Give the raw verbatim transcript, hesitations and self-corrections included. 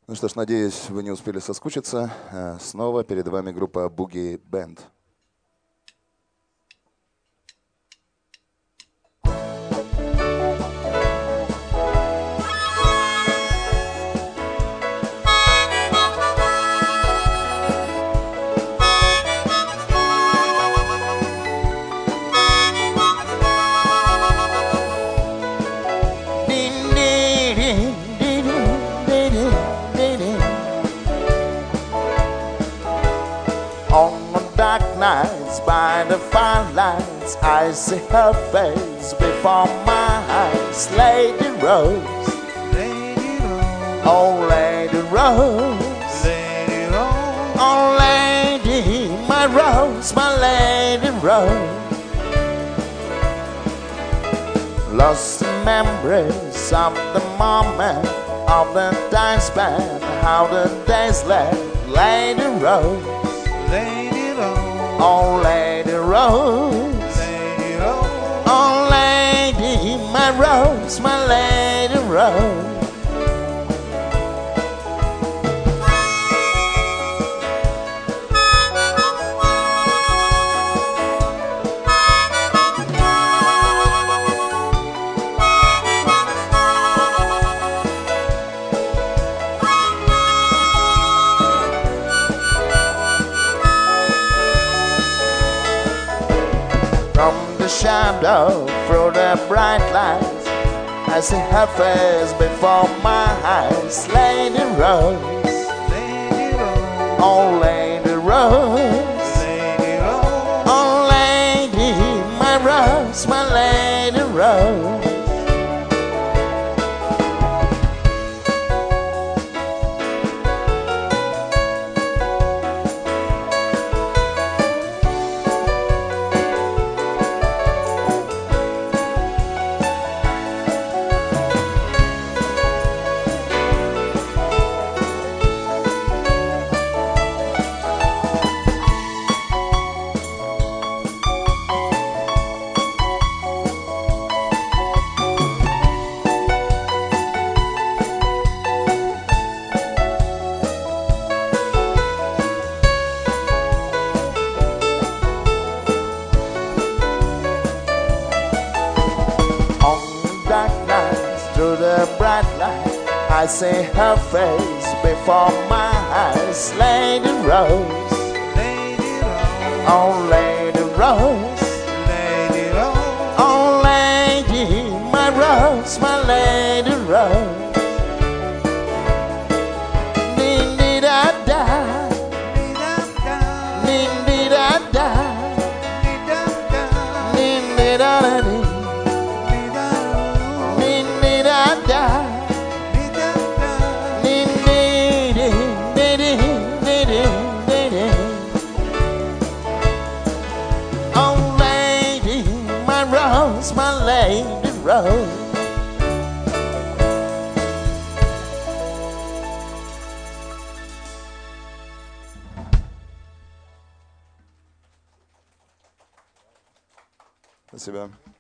Ну что ж, надеюсь, вы не успели соскучиться. Снова перед вами группа Boogie Band. On the dark nights by the firelights, I see her face before my eyes. Lady Rose, Lady Rose, oh Lady Rose, Lady Rose, oh Lady, my Rose, my Lady Rose. Lost in memories of the moment of the time spent, how the days left. Lady Rose, Lady Rose, oh Lady Rose, Lady Rose, oh Lady, my Rose, my Lady Rose. From the shadow through the bright lights, I see her face before my eyes. Lady Rose, Lady Rose, oh Lady Rose, Lady Rose, oh Lady, my Rose, my Lady Rose. Dark nights through the bright light, I see her face before my eyes. Lady Rose, Lady Rose, oh Lady Rose, Lady Rose, oh Lady, my Rose, my Lady Rose. Ding dee da da, ding dee da da, ding dee da da ding. Oh Lady, my Rose, my Lady Rose. Спасибо.